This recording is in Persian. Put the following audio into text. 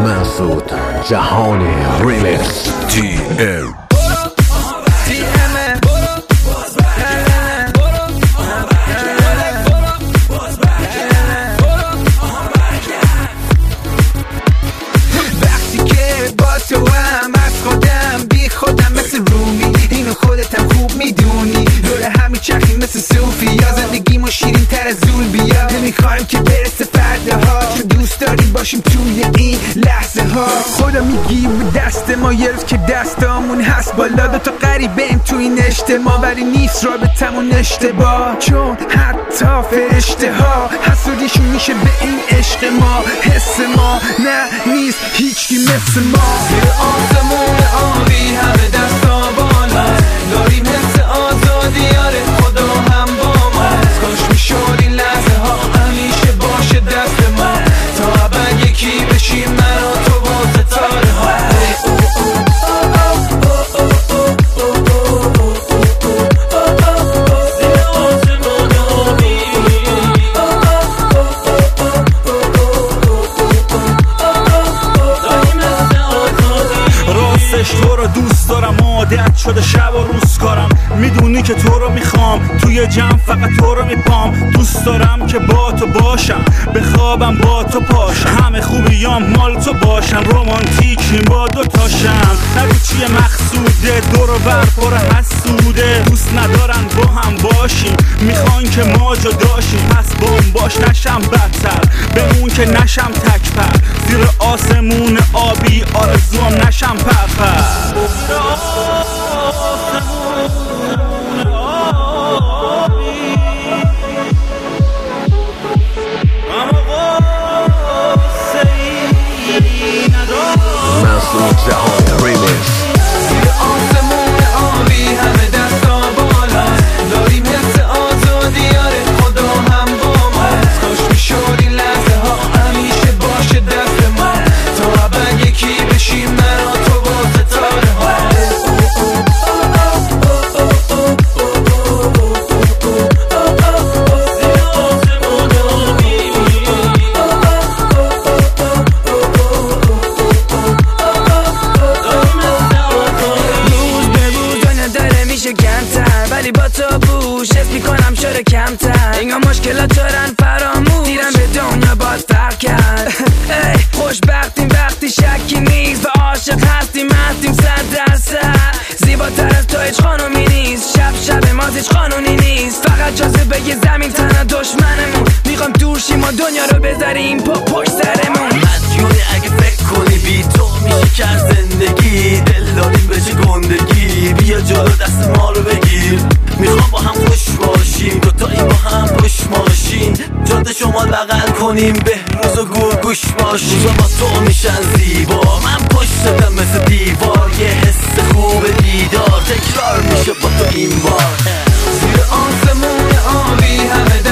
مسعود جهانی ریمیکس TM وقتی که با تو هم از خودم بی خودم مثل رومی، اینو خودتم خوب میدونی، دور همی چرخیم مثل صوفی یا زندگیمو شیرین تر از زول بیا. نمیخوایم که برسه فرده ها، چون دوست داریم باشیم توی این لحظه ها. خدا میگی به دست ما یه روز که دستامون هست بالا، دوتا غریبه تو این اجتماع ولی نیست رابطمون اشتباه، چون حتی فرشته ها حسودیشون میشه به این عشق ما. حس ما نه نیست هیچی مثل ما، زیر آسمون آبی همه دستا بالا داریم حس آزادی، آره خدا هم با ما. کاش میشد این لحظه ها همیشه باشه دست ما، تا ابد یکی بشیم من و تو با ستاره ها. تو رو دوست دارم، عادت شده شب و روز کارم، میدونی که تو رو میخوام، توی جمع فقط تو رو میپام. دوست دارم که با تو باشم، بخوابم با تو پاشم، همه خوبیام مال تو باشن، رومانتیکیم با دوتاشم. نگو چیه مقصوده، دور و بر پر حسوده، دوست ندارن با هم باشیم، میخوان که ما جداشیم. پس بام باش نشم بدتر، بمون که نشم تکپر، زیر آسمون آبی آرزوام نشم پرپر. مسعود جهانی ریمیکس. زیر آسمون آبی همه دستا بالا داریم حس آزادی، آره خدا هم با ما. کاش میشد این لحظه ها همیشه باشه دست ما، تا ابد یکی بشیم من و تو با ستاره ها. ولی با تو بوش حس میکنم شده کمتر، اینگاه مشکلات دارن فراموش، دیرم به دنیا باز فرق کرد. خوشبختیم وقتی شکی نیست و عاشق هستیم 100%. زیباتر از تو هیچ خانومی نیست، شب ما هیچ قانونی نیست، فقط جاذبه یه زمین تنها دشمنمون، میخوام دور شیم و دنیا رو بذاریم پشت سرمون. مدیونی اگه فکر کنی بی تو میشه کرد زندگی، دل داریم بشه گندگی، بیا جلو دست ما رو بگیر، میخوام با هم خوش باشیم، دوتایی با هم خوش ماشین، جاده شما بغل کنیم، بهروز و گوش باشیم، روزا با تو میشن زیبا، من پشتم مثل دیوار، یه حس خوب دیدار تکرار میشه با تو این بار. زیر آسمون آبی همه